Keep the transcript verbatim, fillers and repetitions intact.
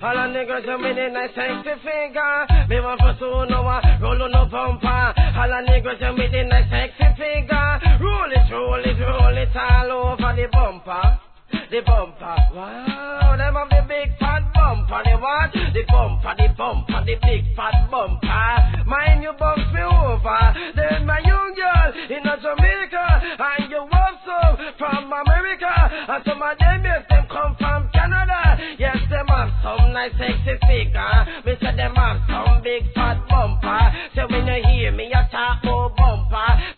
All the niggas are with a nice sexy figure. Me want for soon no one roll on no bumper. All the niggas are with a nice sexy figure. Roll it, roll it, roll it all over the bumper. The bumper, wow, them have the big fat bumper. They want the bumper, the bumper, the big fat bumper. Mind you bumps me over. Then my young girl in Jamaica, and you want some from America, and some of them yes, them come from Canada. Yes, them have some nice sexy figure. Me say them have some big fat bumper. So when you hear me, you talk more bumper.